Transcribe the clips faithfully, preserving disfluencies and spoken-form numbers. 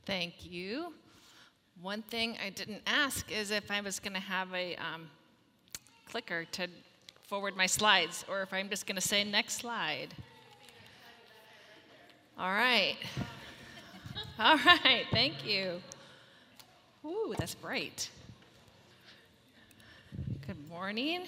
Thank you. One thing I didn't ask is if I was going to have a um, clicker to forward my slides, or if I'm just going to say next slide. All right. All right, thank you. Ooh, that's bright. Good morning.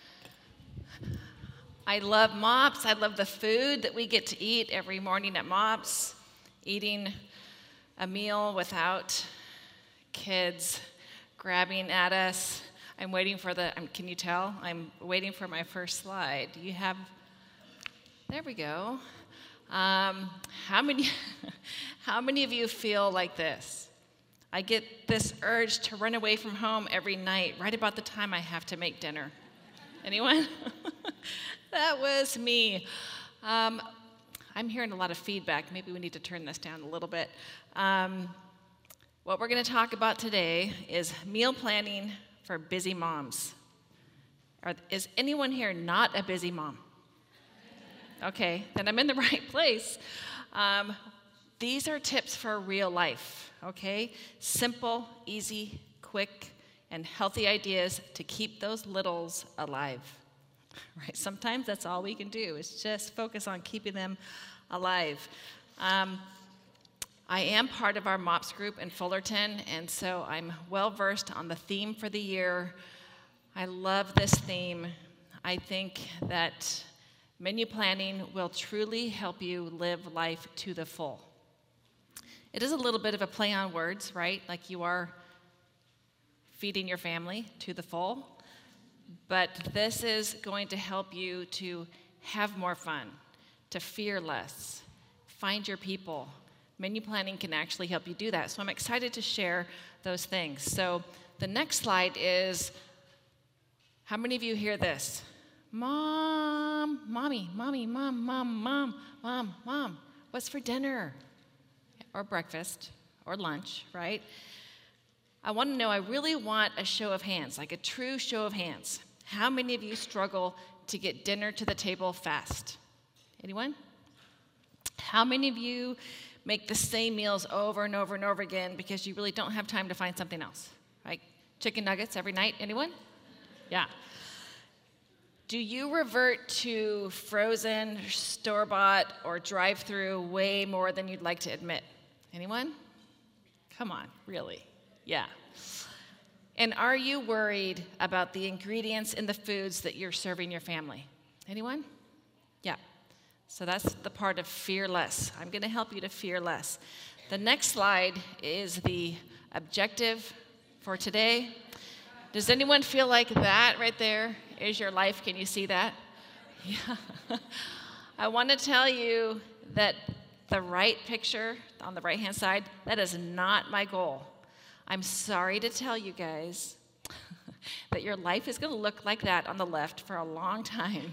I love MOPS. I love the food that we get to eat every morning at MOPS. Eating a meal without kids grabbing at us. I'm waiting for the, um, can you tell? I'm waiting for my first slide. Do you have, there we go. Um, how many, how many of you feel like this? I get this urge to run away from home every night, right about the time I have to make dinner. Anyone? That was me. Um, I'm hearing a lot of feedback. Maybe we need to turn this down a little bit. Um, what we're going to talk about today is meal planning for busy moms. Are, is anyone here not a busy mom? Okay, then I'm in the right place. Um, these are tips for real life, okay? Simple, easy, quick, and healthy ideas to keep those littles alive. Right? Sometimes that's all we can do is just focus on keeping them alive. Um, I am part of our MOPS group in Fullerton, and so I'm well versed on the theme for the year. I love this theme. I think that menu planning will truly help you live life to the full. It is a little bit of a play on words, right? Like you are feeding your family to the full. But this is going to help you to have more fun, to fear less, find your people. Menu planning can actually help you do that. So I'm excited to share those things. So the next slide is, how many of you hear this? Mom, mommy, mommy, mom, mom, mom, mom, mom, what's for dinner? Or breakfast, or lunch, right? I want to know, I really want a show of hands, like a true show of hands. How many of you struggle to get dinner to the table fast? Anyone? How many of you make the same meals over and over and over again because you really don't have time to find something else? Like chicken nuggets every night, anyone? Yeah. Do you revert to frozen, store-bought, or drive-through way more than you'd like to admit? Anyone? Come on, really? Yeah. And are you worried about the ingredients in the foods that you're serving your family? Anyone? Yeah. So that's the part of fear less. I'm going to help you to fear less. The next slide is the objective for today. Does anyone feel like that right there is your life? Can you see that? Yeah. I want to tell you that the right picture on the right-hand side, that is not my goal. I'm sorry to tell you guys that your life is going to look like that on the left for a long time.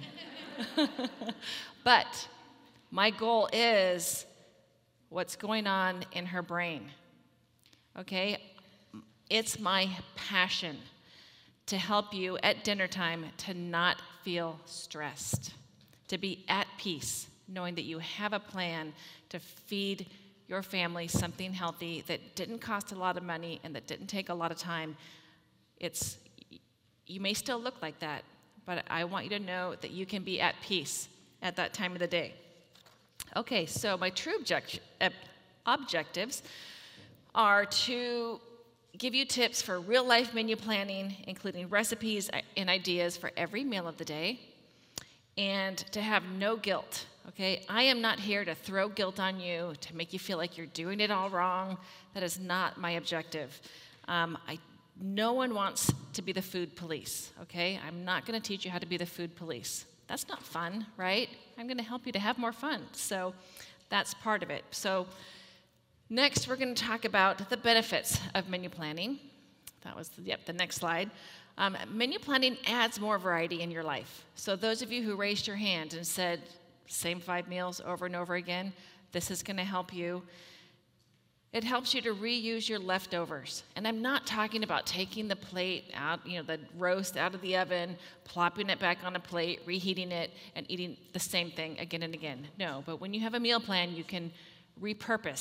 But my goal is what's going on in her brain. Okay? It's my passion to help you at dinner time to not feel stressed, to be at peace, knowing that you have a plan to feed your family something healthy that didn't cost a lot of money and that didn't take a lot of time. It's, you may still look like that, but I want you to know that you can be at peace at that time of the day. Okay, so my true object, uh, objectives are to give you tips for real-life menu planning, including recipes and ideas for every meal of the day, and to have no guilt. Okay, I am not here to throw guilt on you, to make you feel like you're doing it all wrong. That is not my objective. Um, I, no one wants to be the food police, okay? I'm not going to teach you how to be the food police. That's not fun, right? I'm going to help you to have more fun. So that's part of it. So next, we're going to talk about the benefits of menu planning. That was, the, yep, the next slide. Um, menu planning adds more variety in your life. So those of you who raised your hand and said, same five meals over and over again, this is going to help you. It helps you to reuse your leftovers. And I'm not talking about taking the plate out, you know, the roast out of the oven, plopping it back on a plate, reheating it, and eating the same thing again and again. No, but when you have a meal plan, you can repurpose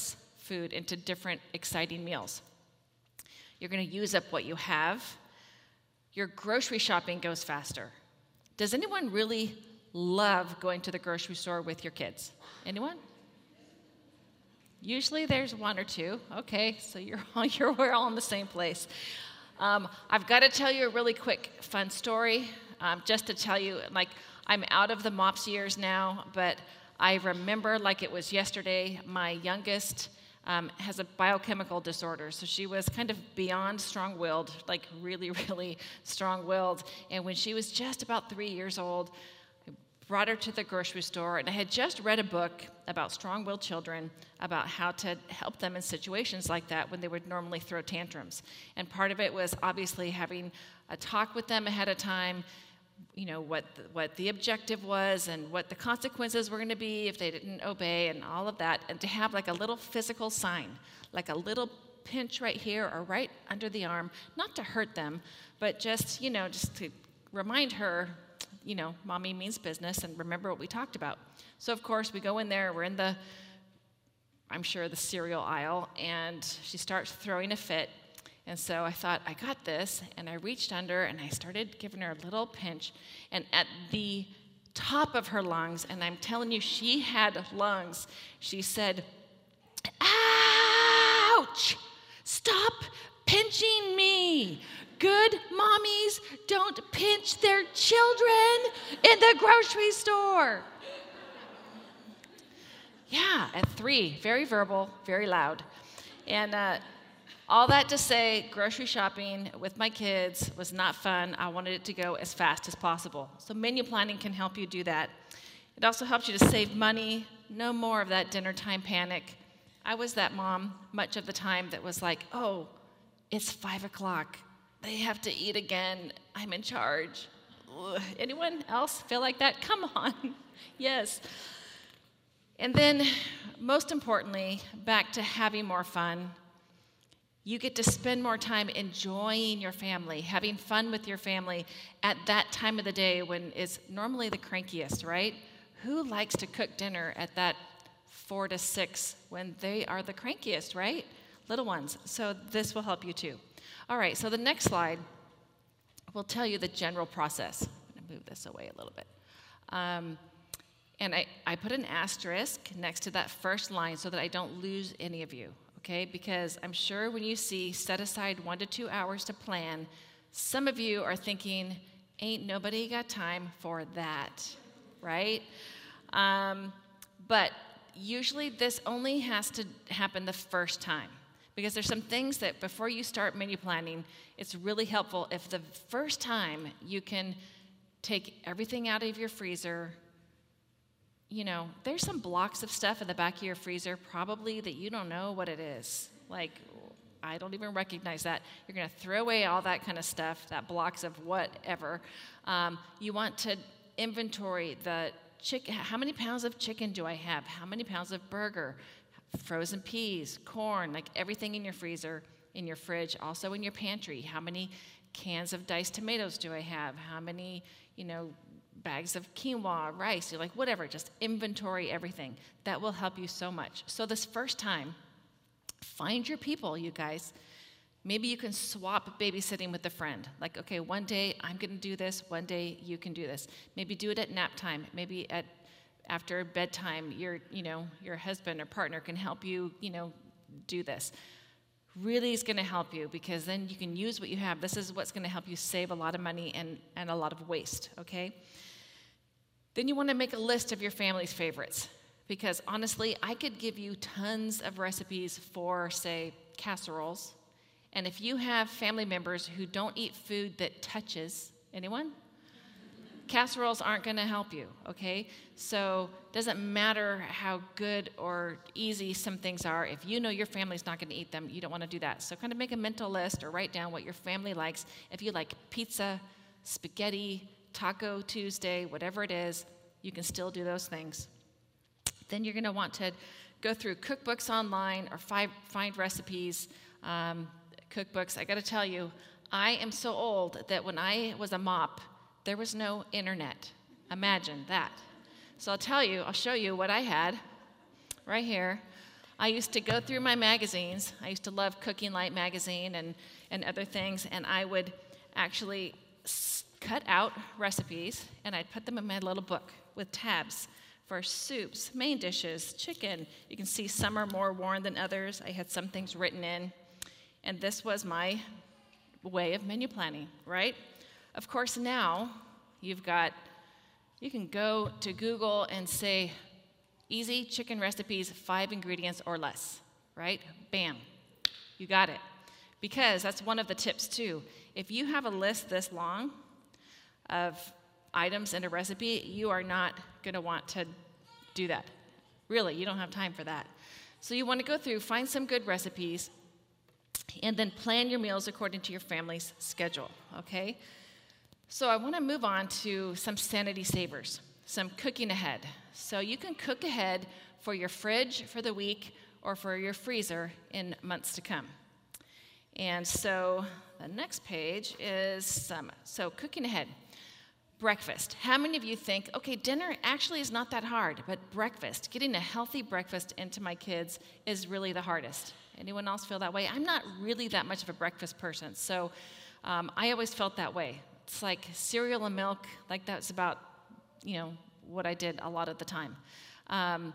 food into different exciting meals. You're going to use up what you have. Your grocery shopping goes faster. Does anyone really love going to the grocery store with your kids? Anyone? Usually there's one or two. Okay, so you're all, you're we're all in the same place. Um, I've got to tell you a really quick, fun story, um, just to tell you, like, I'm out of the MOPS years now, but I remember like it was yesterday, my youngest um, has a biochemical disorder, so she was kind of beyond strong-willed, like really, really strong-willed, and when she was just about three years old, I brought her to the grocery store, and I had just read a book about strong-willed children, about how to help them in situations like that when they would normally throw tantrums. And part of it was obviously having a talk with them ahead of time, you know, what the, what the objective was and what the consequences were going to be if they didn't obey and all of that, and to have like a little physical sign, like a little pinch right here or right under the arm, not to hurt them, but just, you know, just to remind her, you know, mommy means business and remember what we talked about. So of course we go in there, we're in the, I'm sure the cereal aisle, and she starts throwing a fit. And so I thought, I got this, and I reached under, and I started giving her a little pinch, and at the top of her lungs, and I'm telling you, she had lungs, she said, "Ouch! Stop pinching me! Good mommies don't pinch their children in the grocery store." Yeah, at three, very verbal, very loud. And uh, all that to say, grocery shopping with my kids was not fun. I wanted it to go as fast as possible. So menu planning can help you do that. It also helps you to save money. No more of that dinner time panic. I was that mom much of the time that was like, oh, it's five o'clock. They have to eat again. I'm in charge. Ugh. Anyone else feel like that? Come on. Yes. And then, most importantly, back to having more fun. You get to spend more time enjoying your family, having fun with your family at that time of the day when it's normally the crankiest, right? Who likes to cook dinner at that four to six when they are the crankiest, right? Little ones. So this will help you too. All right, so the next slide will tell you the general process. I'm going to move this away a little bit. Um, and I, I put an asterisk next to that first line so that I don't lose any of you. Okay, because I'm sure when you see set aside one to two hours to plan, some of you are thinking, ain't nobody got time for that, right? Um, but usually this only has to happen the first time, because there's some things that before you start menu planning, it's really helpful if the first time you can take everything out of your freezer. You know, there's some blocks of stuff in the back of your freezer probably that you don't know what it is. Like, I don't even recognize that. You're going to throw away all that kind of stuff, that blocks of whatever. Um, you want to inventory the chicken. How many pounds of chicken do I have? How many pounds of burger? Frozen peas, corn, like everything in your freezer, in your fridge, also in your pantry. How many cans of diced tomatoes do I have? How many, you know, bags of quinoa, rice, you're like, whatever, just inventory everything. That will help you so much. So this first time, find your people, you guys. Maybe you can swap babysitting with a friend. Like, okay, one day I'm going to do this, one day you can do this. Maybe do it at nap time. Maybe at after bedtime, your, you know, your husband or partner can help you, you know, do this. Really is going to help you, because then you can use what you have. This is what's going to help you save a lot of money and, and a lot of waste, okay? Then you want to make a list of your family's favorites, because honestly, I could give you tons of recipes for, say, casseroles. And if you have family members who don't eat food that touches, anyone? Casseroles aren't going to help you, okay? So it doesn't matter how good or easy some things are. If you know your family's not going to eat them, you don't want to do that. So kind of make a mental list or write down what your family likes. If you like pizza, spaghetti, Taco Tuesday, whatever it is, you can still do those things. Then you're going to want to go through cookbooks online or fi- find recipes, um, cookbooks. I got to tell you, I am so old that when I was a mop, there was no internet. Imagine that. So I'll tell you, I'll show you what I had right here. I used to go through my magazines. I used to love Cooking Light magazine and, and other things, and I would actually s- cut out recipes, and I'd put them in my little book with tabs for soups, main dishes, chicken. You can see some are more worn than others. I had some things written in, and this was my way of menu planning, right? Of course, now you've got, you can go to Google and say, easy chicken recipes, five ingredients or less, right? Bam, you got it. Because that's one of the tips too. If you have a list this long of items in a recipe, you are not gonna want to do that. Really, you don't have time for that. So you wanna go through, find some good recipes, and then plan your meals according to your family's schedule, okay? So I wanna move on to some sanity savers, some cooking ahead. So you can cook ahead for your fridge for the week or for your freezer in months to come. And so the next page is some, so cooking ahead. Breakfast. How many of you think, okay, dinner actually is not that hard, but breakfast, getting a healthy breakfast into my kids is really the hardest. Anyone else feel that way? I'm not really that much of a breakfast person, so um, I always felt that way. It's like cereal and milk, like that's about, you know, what I did a lot of the time. Um,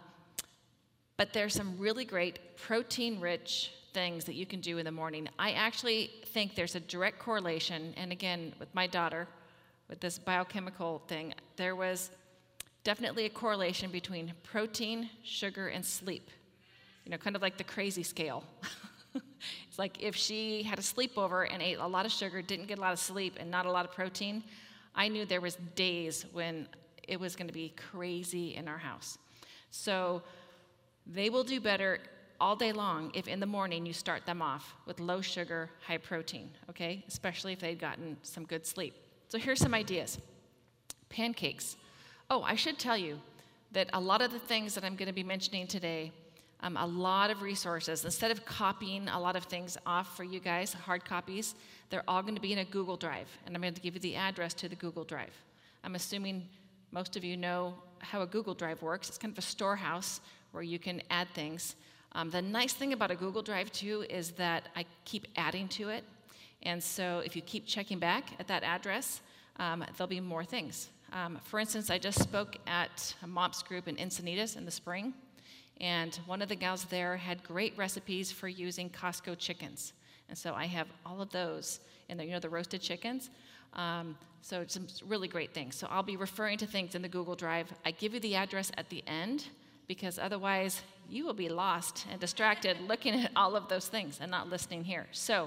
but there's some really great protein-rich things that you can do in the morning. I actually think there's a direct correlation, and again, with my daughter, with this biochemical thing, there was definitely a correlation between protein, sugar, and sleep. You know, kind of like the crazy scale. It's like if she had a sleepover and ate a lot of sugar, didn't get a lot of sleep, and not a lot of protein, I knew there was days when it was going to be crazy in our house. So they will do better all day long if in the morning you start them off with low sugar, high protein, okay? Especially if they've gotten some good sleep. So here's some ideas. Pancakes. Oh, I should tell you that a lot of the things that I'm going to be mentioning today, um, a lot of resources, instead of copying a lot of things off for you guys, hard copies, they're all going to be in a Google Drive, and I'm going to give you the address to the Google Drive. I'm assuming most of you know how a Google Drive works. It's kind of a storehouse where you can add things. Um, the nice thing about a Google Drive, too, is that I keep adding to it. And so if you keep checking back at that address, um, there'll be more things. Um, for instance, I just spoke at a MOPS group in Encinitas in the spring, and one of the gals there had great recipes for using Costco chickens. And so I have all of those in there, you know, the roasted chickens. Um, so some really great things. So I'll be referring to things in the Google Drive. I give you the address at the end, because otherwise you will be lost and distracted looking at all of those things and not listening here. So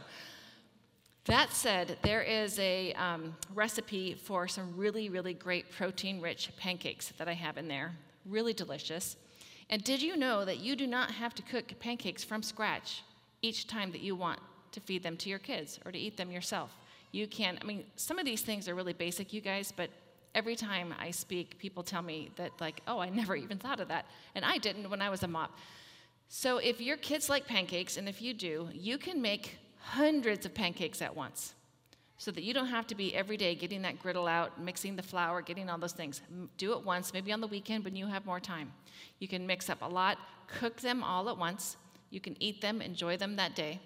that said, there is a um, recipe for some really, really great protein-rich pancakes that I have in there. Really delicious. And did you know that you do not have to cook pancakes from scratch each time that you want to feed them to your kids or to eat them yourself? You can, I mean, some of these things are really basic, you guys, but every time I speak, people tell me that, like, oh, I never even thought of that. And I didn't when I was a mop. So if your kids like pancakes, and if you do, you can make hundreds of pancakes at once so that you don't have to be every day getting that griddle out, mixing the flour, getting all those things. Do it once, maybe on the weekend when you have more time. You can mix up a lot, cook them all at once. You can eat them, enjoy them that day.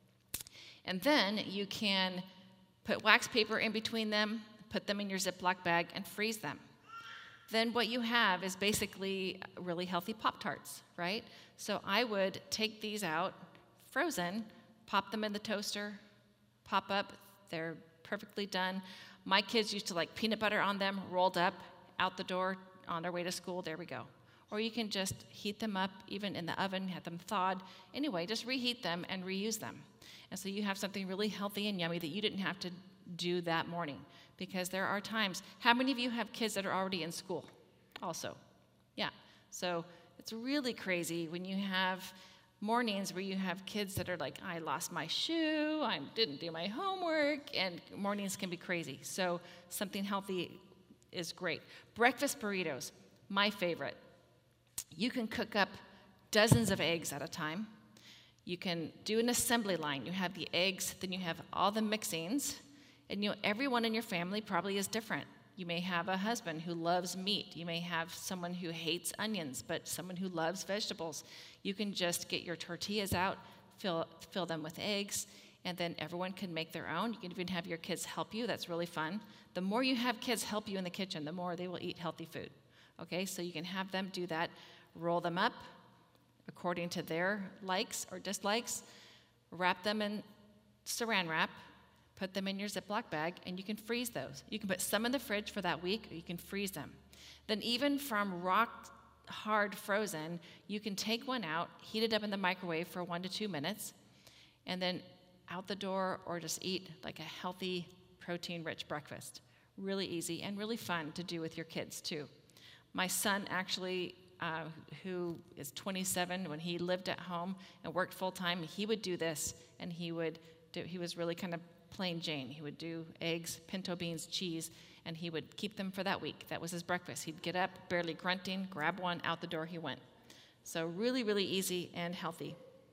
And then you can put wax paper in between them, put them in your Ziploc bag, and freeze them. Then what you have is basically really healthy Pop-Tarts, right? So I would take these out, frozen, pop them in the toaster, pop up, they're perfectly done. My kids used to like peanut butter on them, rolled up, out the door, on their way to school, there we go. Or you can just heat them up, even in the oven, have them thawed. Anyway, just reheat them and reuse them. And so you have something really healthy and yummy that you didn't have to do that morning. Because there are times, how many of you have kids that are already in school also? Yeah, so it's really crazy when you have mornings where you have kids that are like, I lost my shoe, I didn't do my homework, and mornings can be crazy. So something healthy is great. Breakfast burritos, my favorite. You can cook up dozens of eggs at a time. You can do an assembly line. You have the eggs, then you have all the mixings, and you know, everyone in your family probably is different. You may have a husband who loves meat. You may have someone who hates onions, but someone who loves vegetables. You can just get your tortillas out, fill, fill them with eggs, and then everyone can make their own. You can even have your kids help you. That's really fun. The more you have kids help you in the kitchen, the more they will eat healthy food. Okay, so you can have them do that. Roll them up according to their likes or dislikes. Wrap them in saran wrap. Put them in your Ziploc bag, and you can freeze those. You can put some in the fridge for that week, or you can freeze them. Then even from rock hard frozen, you can take one out, heat it up in the microwave for one to two minutes, and then out the door, or just eat like a healthy, protein-rich breakfast. Really easy and really fun to do with your kids, too. My son actually, uh, who is twenty-seven, when he lived at home and worked full-time, he would do this, and he would do, he was really kind of plain Jane. He would do eggs, pinto beans, cheese, and he would keep them for that week. That was his breakfast. He'd get up, barely grunting, grab one, out the door he went. So really, really easy and healthy.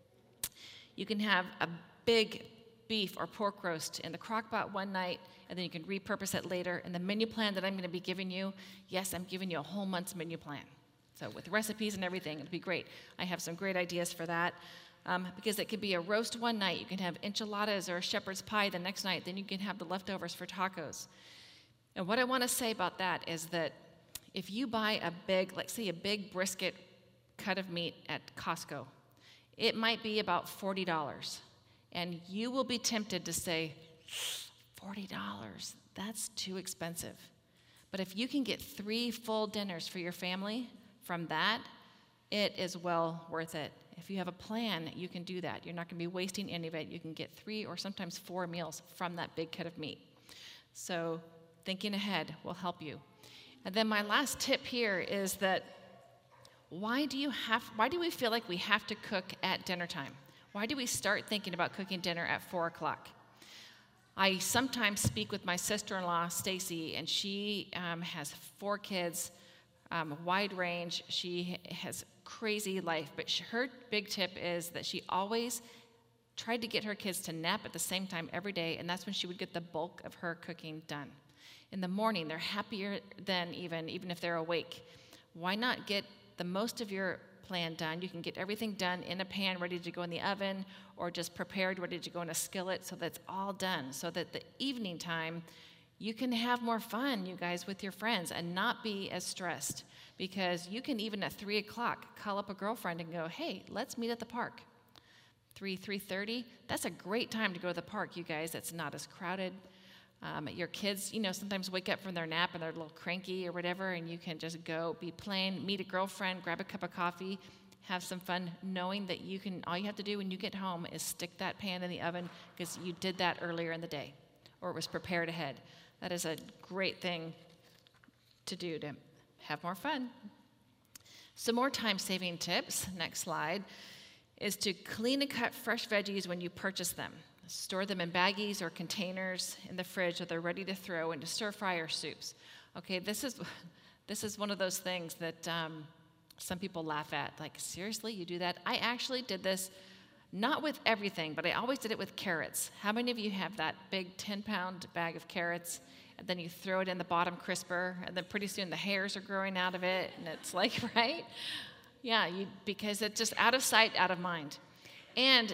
You can have a big beef or pork roast in the crock pot one night, and then you can repurpose it later. And the menu plan that I'm going to be giving you, yes, I'm giving you a whole month's menu plan. So with recipes and everything, it'll be great. I have some great ideas for that. Um, because it could be a roast one night. You can have enchiladas or a shepherd's pie the next night. Then you can have the leftovers for tacos. And what I want to say about that is that if you buy a big, like say a big brisket cut of meat at Costco, it might be about forty dollars. And you will be tempted to say, forty dollars, that's too expensive. But if you can get three full dinners for your family from that, it is well worth it. If you have a plan, you can do that. You're not going to be wasting any of it. You can get three or sometimes four meals from that big cut of meat. So thinking ahead will help you. And then my last tip here is that why do you have, why do we feel like we have to cook at dinner time? Why do we start thinking about cooking dinner at four o'clock? I sometimes speak with my sister-in-law, Stacy, and she um, has four kids, um, wide range. She has crazy life, but she, her big tip is that she always tried to get her kids to nap at the same time every day, and that's when she would get the bulk of her cooking done. In the morning, they're happier than even, even if they're awake. Why not get the most of your plan done? You can get everything done in a pan ready to go in the oven, or just prepared ready to go in a skillet, so that's all done, so that the evening time you can have more fun, you guys, with your friends and not be as stressed. Because you can even at three o'clock call up a girlfriend and go, hey, let's meet at the park. three, three thirty, that's a great time to go to the park, you guys. It's not as crowded. Um, your kids, you know, sometimes wake up from their nap and they're a little cranky or whatever, and you can just go be playing, meet a girlfriend, grab a cup of coffee, have some fun, knowing that you can, all you have to do when you get home is stick that pan in the oven because you did that earlier in the day, or it was prepared ahead. That is a great thing to do to have more fun. Some more time-saving tips, next slide, is to clean and cut fresh veggies when you purchase them. Store them in baggies or containers in the fridge so they're ready to throw into stir-fry or soups. Okay, this is, this is one of those things that um, some people laugh at. Like, seriously, you do that? I actually did this, not with everything, but I always did it with carrots. How many of you have that big ten-pound bag of carrots, and then you throw it in the bottom crisper, and then pretty soon the hairs are growing out of it, and it's like, right? Yeah, you, because it's just out of sight, out of mind. And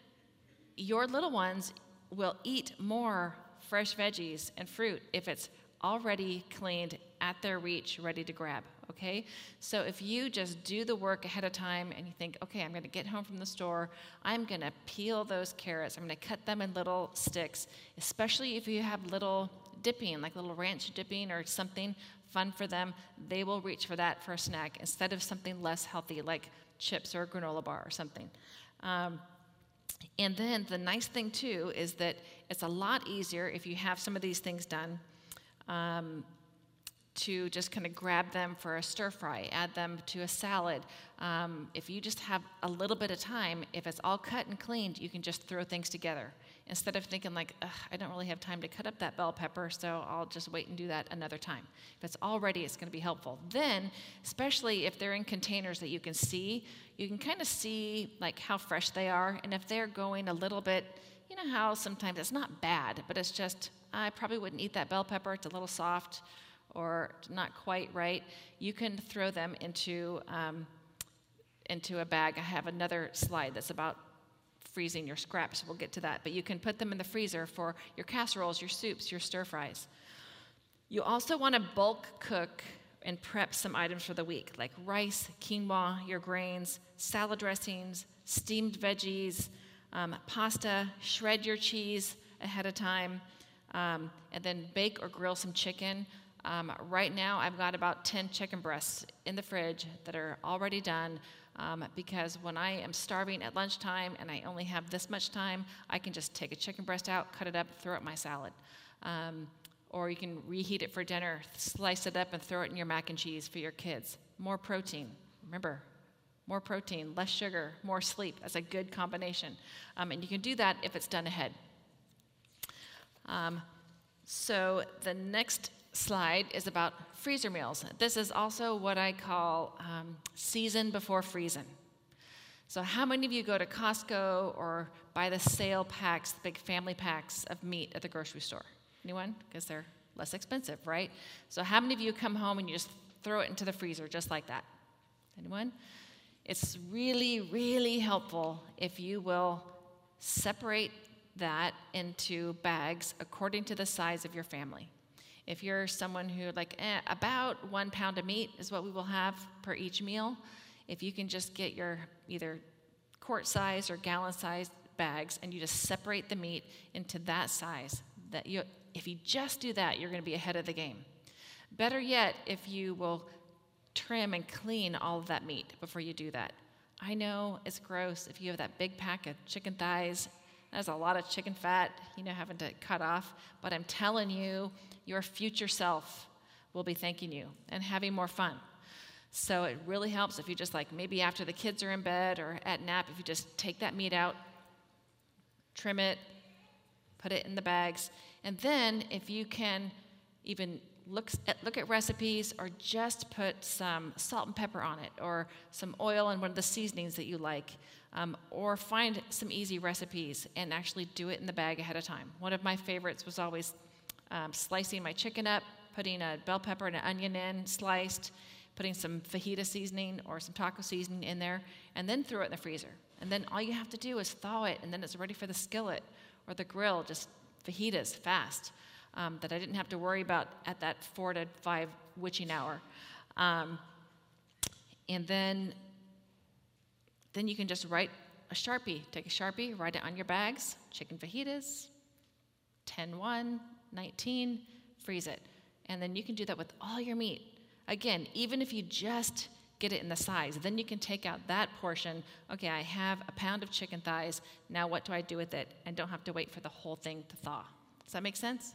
your little ones will eat more fresh veggies and fruit if it's already cleaned, at their reach, ready to grab, okay? So if you just do the work ahead of time and you think, okay, I'm gonna get home from the store, I'm gonna peel those carrots, I'm gonna cut them in little sticks, especially if you have little dipping, like little ranch dipping or something fun for them, they will reach for that for a snack instead of something less healthy like chips or a granola bar or something. Um, and then the nice thing too is that it's a lot easier if you have some of these things done um, to just kind of grab them for a stir fry, add them to a salad. Um, if you just have a little bit of time, if it's all cut and cleaned, you can just throw things together. Instead of thinking like, I don't really have time to cut up that bell pepper, so I'll just wait and do that another time. If it's all ready, it's going to be helpful. Then, especially if they're in containers that you can see, you can kind of see like how fresh they are. And if they're going a little bit, you know how sometimes it's not bad, but it's just, I probably wouldn't eat that bell pepper, it's a little soft, or not quite right, you can throw them into, um, into a bag. I have another slide that's about freezing your scraps. We'll get to that. But you can put them in the freezer for your casseroles, your soups, your stir fries. You also want to bulk cook and prep some items for the week, like rice, quinoa, your grains, salad dressings, steamed veggies, um, pasta, shred your cheese ahead of time, um, and then bake or grill some chicken. Um, right now, I've got about ten chicken breasts in the fridge that are already done, um, because when I am starving at lunchtime and I only have this much time, I can just take a chicken breast out, cut it up, throw it in my salad. Um, or you can reheat it for dinner, slice it up and throw it in your mac and cheese for your kids. More protein. Remember, more protein, less sugar, more sleep. That's a good combination. Um, and you can do that if it's done ahead. Um, so the next slide is about freezer meals. This is also what I call um, season before freezing. So how many of you go to Costco or buy the sale packs, the big family packs of meat at the grocery store? Anyone? Because they're less expensive, right? So how many of you come home and you just throw it into the freezer just like that? Anyone? It's really, really helpful if you will separate that into bags according to the size of your family. If you're someone who like, eh, about one pound of meat is what we will have per each meal, if you can just get your either quart size or gallon size bags and you just separate the meat into that size, that you, if you just do that, you're going to be ahead of the game. Better yet, if you will trim and clean all of that meat before you do that. I know it's gross if you have that big pack of chicken thighs. That's a lot of chicken fat, you know, having to cut off. But I'm telling you, your future self will be thanking you and having more fun. So it really helps if you just like maybe after the kids are in bed or at nap, if you just take that meat out, trim it, put it in the bags. And then if you can even look at, look at recipes or just put some salt and pepper on it or some oil and one of the seasonings that you like, um, or find some easy recipes and actually do it in the bag ahead of time. One of my favorites was always um, slicing my chicken up, putting a bell pepper and an onion in, sliced, putting some fajita seasoning or some taco seasoning in there, and then throw it in the freezer. And then all you have to do is thaw it, and then it's ready for the skillet or the grill, just fajitas fast, um, that I didn't have to worry about at that four to five witching hour. Um, and then, then you can just write a Sharpie. Take a Sharpie, write it on your bags, chicken fajitas, ten one, nineteen, freeze it. And then you can do that with all your meat. Again, even if you just get it in the size, then you can take out that portion. Okay, I have a pound of chicken thighs. Now what do I do with it? And don't have to wait for the whole thing to thaw. Does that make sense?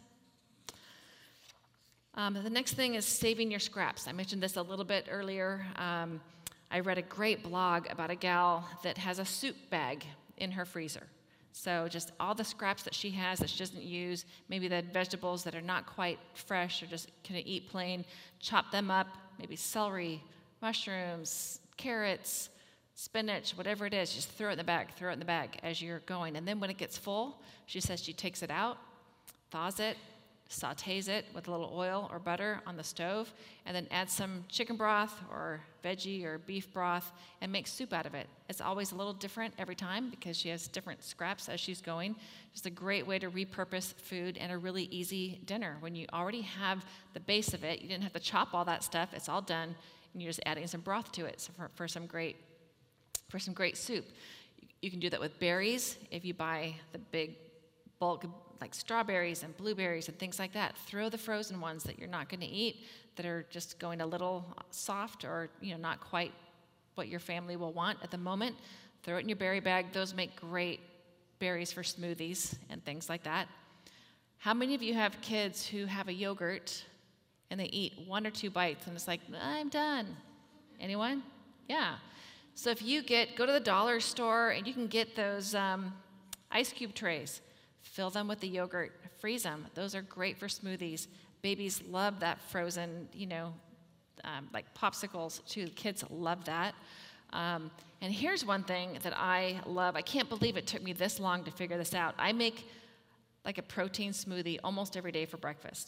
Um, the next thing is saving your scraps. I mentioned this a little bit earlier. Um, I read a great blog about a gal that has a soup bag in her freezer. So just all the scraps that she has that she doesn't use, maybe the vegetables that are not quite fresh or just kind of eat plain, chop them up, maybe celery, mushrooms, carrots, spinach, whatever it is, just throw it in the bag, throw it in the bag as you're going. And then when it gets full, she says she takes it out, thaws it, sautés it with a little oil or butter on the stove, and then adds some chicken broth or veggie or beef broth and makes soup out of it. It's always a little different every time because she has different scraps as she's going. Just a great way to repurpose food and a really easy dinner. When you already have the base of it, you didn't have to chop all that stuff, it's all done, and you're just adding some broth to it for, for some great for some great soup. You can do that with berries. If you buy the big bulk like strawberries and blueberries and things like that, throw the frozen ones that you're not going to eat, that are just going a little soft or you know not quite what your family will want at the moment. Throw it in your berry bag. Those make great berries for smoothies and things like that. How many of you have kids who have a yogurt and they eat one or two bites and it's like, I'm done? Anyone? Yeah. So if you get, go to the dollar store and you can get those um, ice cube trays. Fill them with the yogurt, freeze them. Those are great for smoothies. Babies love that frozen, you know, um, like popsicles too. Kids love that. Um, and here's one thing that I love. I can't believe it took me this long to figure this out. I make like a protein smoothie almost every day for breakfast.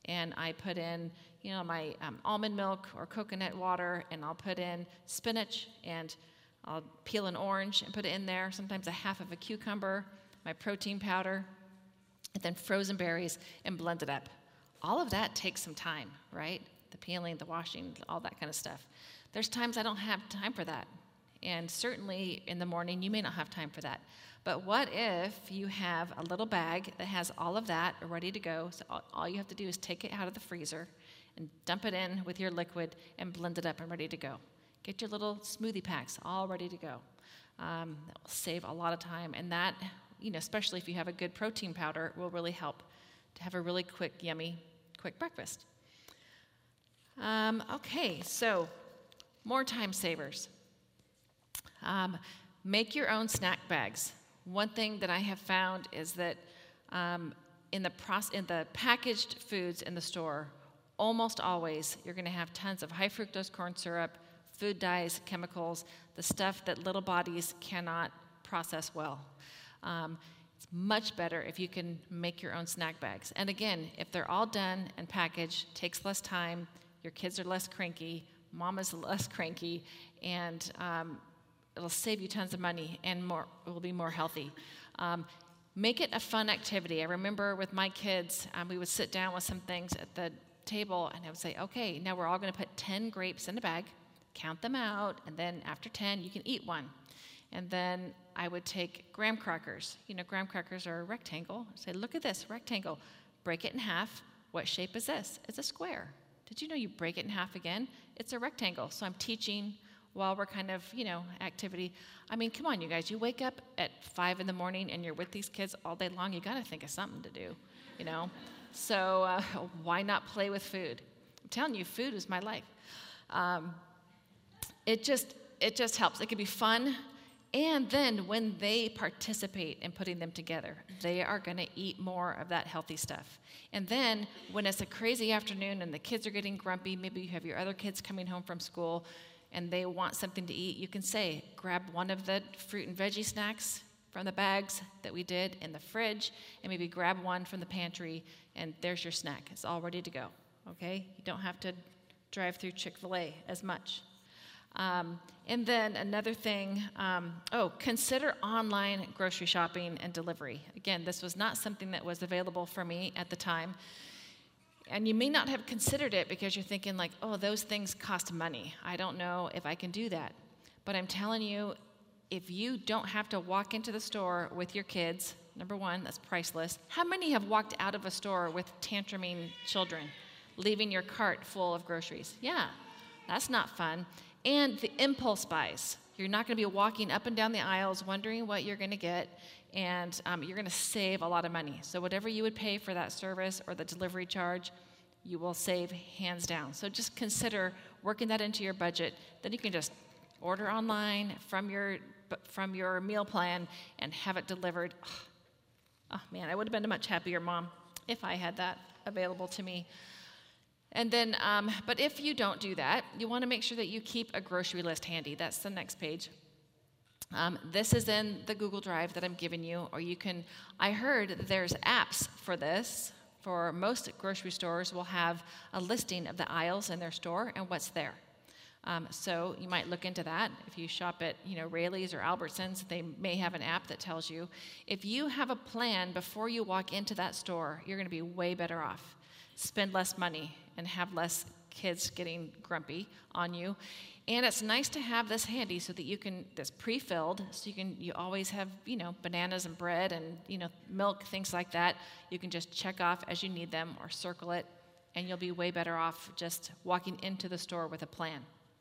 and I put in, you know, my um, almond milk or coconut water, and I'll put in spinach, and I'll peel an orange and put it in there, sometimes a half of a cucumber, my protein powder, and then frozen berries, and blend it up. All of that takes some time, right? The peeling, the washing, all that kind of stuff. There's times I don't have time for that. And certainly in the morning, you may not have time for that. But what if you have a little bag that has all of that ready to go? So all you have to do is take it out of the freezer and dump it in with your liquid and blend it up and ready to go. Get your little smoothie packs all ready to go. Um, that will save a lot of time. And that, you know, especially if you have a good protein powder, will really help to have a really quick, yummy, quick breakfast. Um, okay, so more time savers. Um, make your own snack bags. One thing that I have found is that um, in the proce- in the packaged foods in the store, almost always you're going to have tons of high fructose corn syrup, food dyes, chemicals, the stuff that little bodies cannot process well. Um, it's much better if you can make your own snack bags. And again, if they're all done and packaged, takes less time, your kids are less cranky, mom is less cranky, and um, it'll save you tons of money and more. It will be more healthy. Um, make it a fun activity. I remember with my kids, um, we would sit down with some things at the table, and I would say, okay, now we're all going to put ten grapes in a bag, count them out, and then after ten, you can eat one. And then I would take graham crackers. You know, graham crackers are a rectangle. I'd say, look at this rectangle. Break it in half. What shape is this? It's a square. Did you know you break it in half again? It's a rectangle. So I'm teaching while we're kind of, you know, activity. I mean, come on, you guys. You wake up at five in the morning and you're with these kids all day long. You got to think of something to do, you know. So uh, why not play with food? I'm telling you, food is my life. Um, it just it just helps. It can be fun. And then when they participate in putting them together, they are going to eat more of that healthy stuff. And then when it's a crazy afternoon and the kids are getting grumpy, maybe you have your other kids coming home from school and they want something to eat, you can say, grab one of the fruit and veggie snacks from the bags that we did in the fridge, and maybe grab one from the pantry, and there's your snack. It's all ready to go, okay? You don't have to drive through Chick-fil-A as much. Um, and then another thing, um, oh, consider online grocery shopping and delivery. Again, this was not something that was available for me at the time. And you may not have considered it because you're thinking like, oh, those things cost money. I don't know if I can do that. But I'm telling you, if you don't have to walk into the store with your kids, number one, that's priceless. How many have walked out of a store with tantruming children, leaving your cart full of groceries? Yeah, that's not fun. And the impulse buys. You're not going to be walking up and down the aisles wondering what you're going to get, and um, you're going to save a lot of money. So whatever you would pay for that service or the delivery charge, you will save hands down. So just consider working that into your budget. Then you can just order online from your from your meal plan and have it delivered. Oh, oh man, I would have been a much happier mom if I had that available to me. And then, um, but if you don't do that, you want to make sure that you keep a grocery list handy. That's the next page. Um, this is in the Google Drive that I'm giving you, or you can, I heard that there's apps for this. For most grocery stores will have a listing of the aisles in their store and what's there. Um, so you might look into that. If you shop at, you know, Raley's or Albertsons, they may have an app that tells you. If you have a plan before you walk into that store, you're going to be way better off. Spend less money and have less kids getting grumpy on you. And it's nice to have this handy so that you can, this pre-filled, so you can, you always have, you know, bananas and bread and, you know, milk, things like that. You can just check off as you need them or circle it, and you'll be way better off just walking into the store with a plan.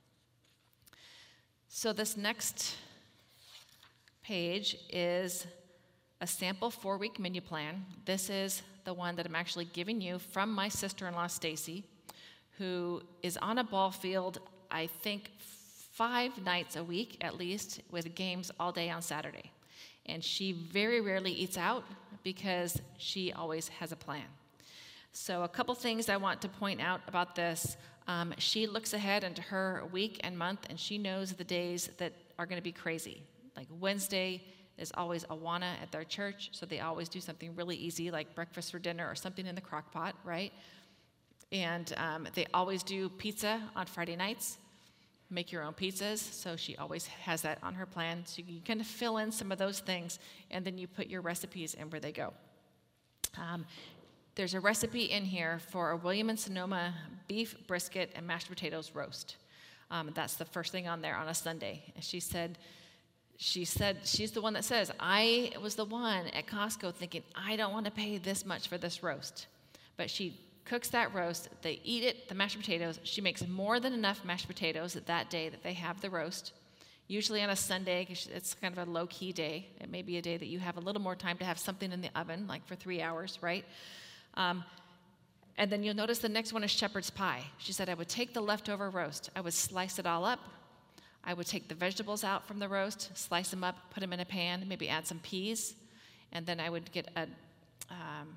So this next page is a sample four-week menu plan. This is the one that I'm actually giving you from my sister-in-law, Stacy, who is on a ball field, I think, five nights a week at least, with games all day on Saturday. And she very rarely eats out because she always has a plan. So a couple things I want to point out about this. Um, she looks ahead into her week and month, and she knows the days that are going to be crazy. Like Wednesday is always Awana at their church, so they always do something really easy like breakfast for dinner or something in the crock pot, right? And um, they always do pizza on Friday nights. Make your own pizzas, so she always has that on her plan. So you can kind of fill in some of those things, and then you put your recipes in where they go. Um, there's a recipe in here for a William and Sonoma beef brisket and mashed potatoes roast. Um, that's the first thing on there on a Sunday. And she said, she said, she's the one that says, I was the one at Costco thinking, I don't want to pay this much for this roast. But she cooks that roast, they eat it, the mashed potatoes. She makes more than enough mashed potatoes at that day that they have the roast. Usually on a Sunday, 'cause it's kind of a low-key day. It may be a day that you have a little more time to have something in the oven, like for three hours, right? Um, and then you'll notice the next one is shepherd's pie. She said, I would take the leftover roast, I would slice it all up, I would take the vegetables out from the roast, slice them up, put them in a pan, maybe add some peas, and then I would get a um,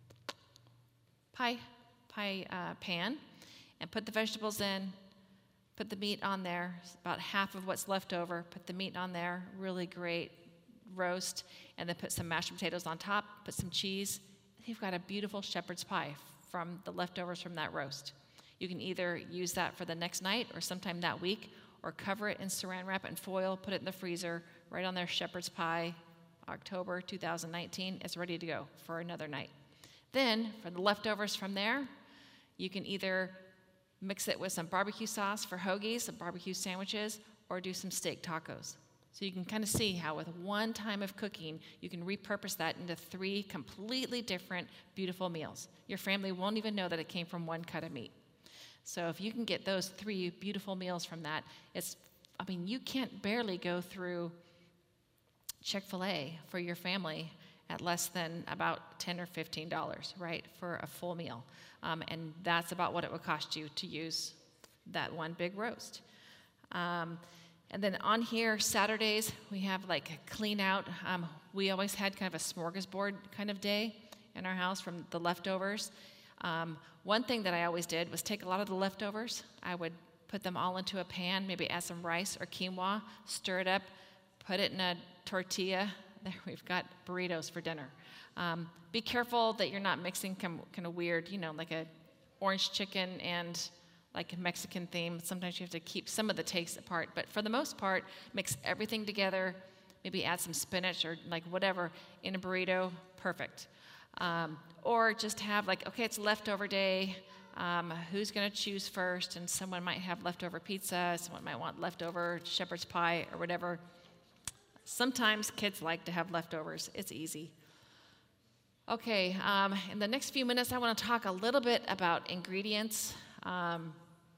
pie pie uh, pan and put the vegetables in, put the meat on there, about half of what's left over, put the meat on there, really great roast, and then put some mashed potatoes on top, put some cheese. You've got a beautiful shepherd's pie from the leftovers from that roast. You can either use that for the next night or sometime that week, or cover it in saran wrap and foil, put it in the freezer, right on there, shepherd's pie, October two thousand nineteen, it's ready to go for another night. Then, for the leftovers from there, you can either mix it with some barbecue sauce for hoagies, some barbecue sandwiches, or do some steak tacos. So you can kind of see how with one time of cooking, you can repurpose that into three completely different, beautiful meals. Your family won't even know that it came from one cut of meat. So if you can get those three beautiful meals from that, it's, I mean, you can't barely go through Chick-fil-A for your family at less than about ten or fifteen dollars, right, for a full meal. Um, and that's about what it would cost you to use that one big roast. Um, and then on here, Saturdays, we have like a clean out. Um, we always had kind of a smorgasbord kind of day in our house from the leftovers. Um, one thing that I always did was take a lot of the leftovers. I would put them all into a pan, maybe add some rice or quinoa, stir it up, put it in a tortilla. There, we've got burritos for dinner. Um, be careful that you're not mixing kind of weird, you know, like a orange chicken and like a Mexican theme. Sometimes you have to keep some of the tastes apart. But for the most part, mix everything together, maybe add some spinach or like whatever in a burrito, perfect. Um, or just have like, okay, it's leftover day. Um, who's going to choose first? And someone might have leftover pizza. Someone might want leftover shepherd's pie or whatever. Sometimes kids like to have leftovers. It's easy. Okay, um, in the next few minutes, I want to talk a little bit about ingredients. Um,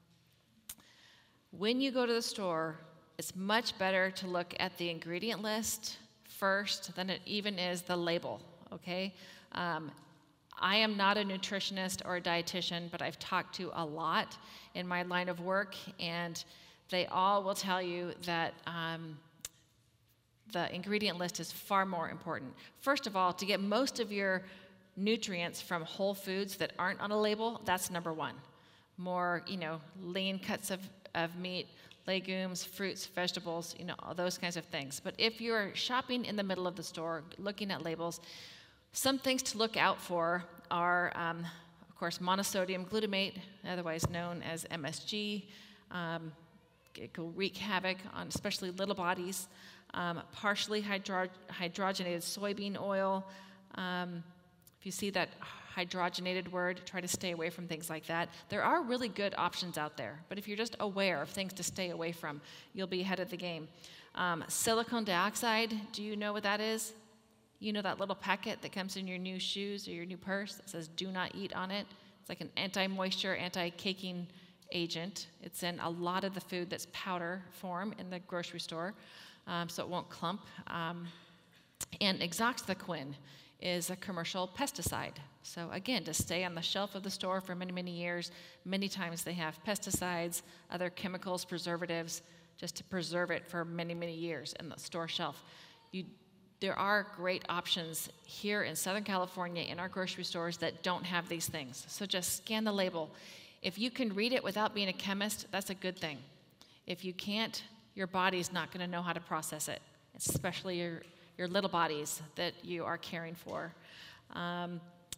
when you go to the store, it's much better to look at the ingredient list first than it even is the label, okay? Um, I am not a nutritionist or a dietitian, but I've talked to a lot in my line of work, and they all will tell you that um, the ingredient list is far more important. First of all, to get most of your nutrients from whole foods that aren't on a label, that's number one. More, you know, lean cuts of, of meat, legumes, fruits, vegetables, you know, all those kinds of things. But if you're shopping in the middle of the store, looking at labels, some things to look out for are, um, of course, monosodium glutamate, otherwise known as M S G. Um, it can wreak havoc on especially little bodies. Um, partially hydro- hydrogenated soybean oil. Um, if you see that hydrogenated word, try to stay away from things like that. There are really good options out there, but if you're just aware of things to stay away from, you'll be ahead of the game. Um, silicone dioxide, do you know what that is? You know that little packet that comes in your new shoes or your new purse that says do not eat on it? It's like an anti-moisture, anti-caking agent. It's in a lot of the food that's powder form in the grocery store. Um, so it won't clump. Um, and Exoxyquin is a commercial pesticide. So again, to stay on the shelf of the store for many, many years, many times they have pesticides, other chemicals, preservatives, just to preserve it for many, many years in the store shelf. You, there are great options here in Southern California in our grocery stores that don't have these things. So just scan the label. If you can read it without being a chemist, that's a good thing. If you can't, your body's not going to know how to process it, especially your, your little bodies that you are caring for. Um,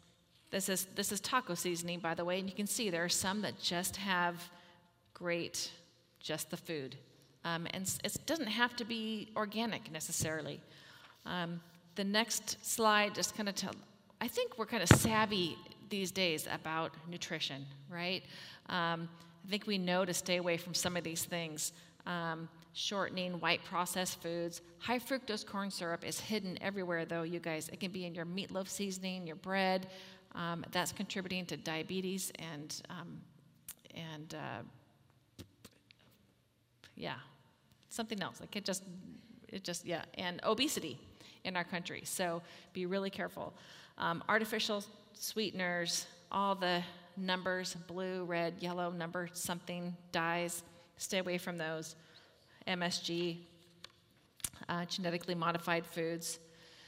This is, this is taco seasoning, by the way, and you can see there are some that just have great, just the food. Um, and it doesn't have to be organic necessarily. Um, the next slide just kind of tell, I think we're kind of savvy these days about nutrition, right? Um, I think we know to stay away from some of these things. Um, shortening, white processed foods. High fructose corn syrup is hidden everywhere, though, you guys. It can be in your meatloaf seasoning, your bread. Um, that's contributing to diabetes and, um, and uh, yeah, something else. Like it just, it just, yeah, and obesity in our country. So be really careful. Um, artificial sweeteners, all the numbers, blue, red, yellow, number something, dyes, stay away from those. M S G, uh, genetically modified foods.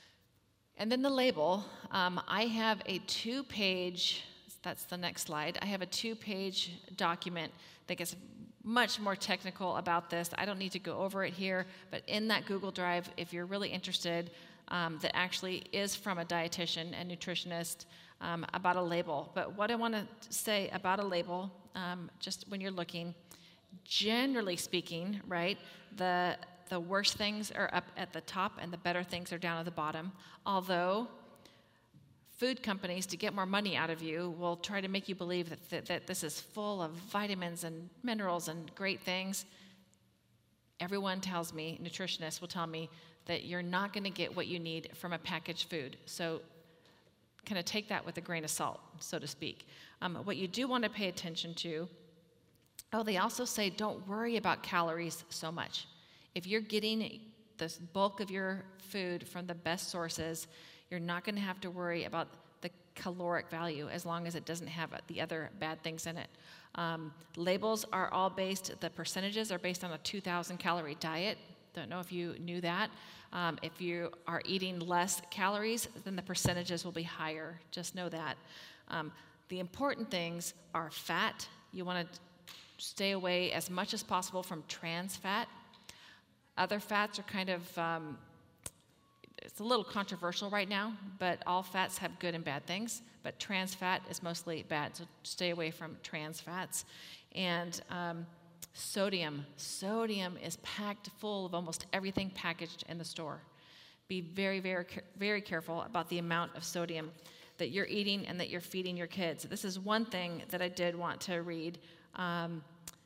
And then the label, um, I have a two-page, that's the next slide, I have a two-page document that gets much more technical about this. I don't need to go over it here, but in that Google Drive, if you're really interested, um, that actually is from a dietitian and nutritionist um, about a label. But what I want to say about a label, um, just when you're looking, generally speaking, right, the the worst things are up at the top and the better things are down at the bottom. Although food companies, to get more money out of you, will try to make you believe that, that, that this is full of vitamins and minerals and great things. Everyone tells me, nutritionists will tell me, that you're not going to get what you need from a packaged food. So kind of take that with a grain of salt, so to speak. Um, what you do want to pay attention to, oh, they also say don't worry about calories so much. If you're getting the bulk of your food from the best sources, you're not going to have to worry about the caloric value as long as it doesn't have the other bad things in it. Um, labels are all based, the percentages are based on a two thousand calorie diet. Don't know if you knew that. Um, if you are eating less calories, then the percentages will be higher. Just know that. Um, the important things are fat. You want to stay away as much as possible from trans fat. Other fats are kind of, um, it's a little controversial right now, but all fats have good and bad things, but trans fat is mostly bad, so stay away from trans fats. And um, sodium. Sodium is packed full of almost everything packaged in the store. Be very, very, very careful about the amount of sodium that you're eating and that you're feeding your kids. This is one thing that I did want to read. Um,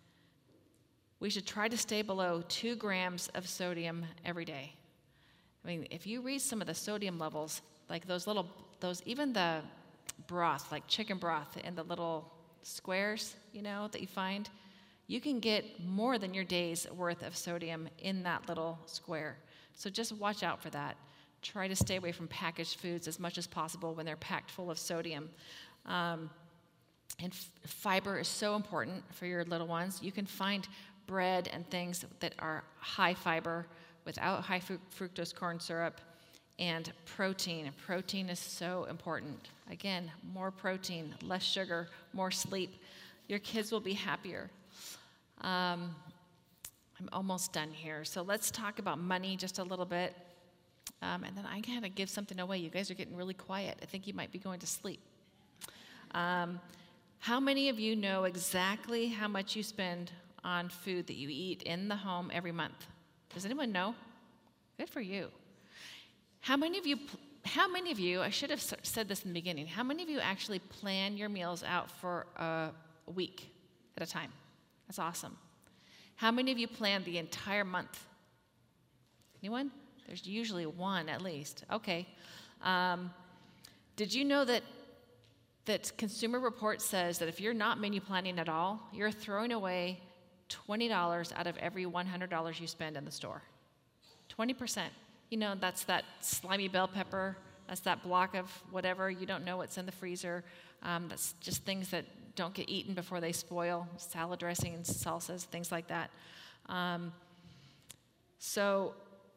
we should try to stay below two grams of sodium every day. I mean, if you read some of the sodium levels, like those little, those, even the broth, like chicken broth in the little squares, you know, that you find, you can get more than your day's worth of sodium in that little square. So just watch out for that. Try to stay away from packaged foods as much as possible when they're packed full of sodium. Um, and f- fiber is so important for your little ones. You can find bread and things that are high fiber without high fru- fructose corn syrup, and protein. Protein is so important. Again, more protein, less sugar, more sleep. Your kids will be happier. Um, I'm almost done here. So let's talk about money just a little bit. Um, and then I gotta give something away. You guys are getting really quiet. I think you might be going to sleep. Um, how many of you know exactly how much you spend on food that you eat in the home every month? Does anyone know? Good for you. How many of you, how many of you, I should have said this in the beginning, how many of you actually plan your meals out for a week at a time? That's awesome. How many of you plan the entire month? Anyone? There's usually one at least. Okay. Um, did you know that that Consumer Reports says that if you're not menu planning at all, you're throwing away twenty dollars out of every one hundred dollars you spend in the store? twenty percent. You know, that's that slimy bell pepper. That's that block of whatever. You don't know what's in the freezer. Um, that's just things that don't get eaten before they spoil. Salad dressings, salsas, things like that. Um, so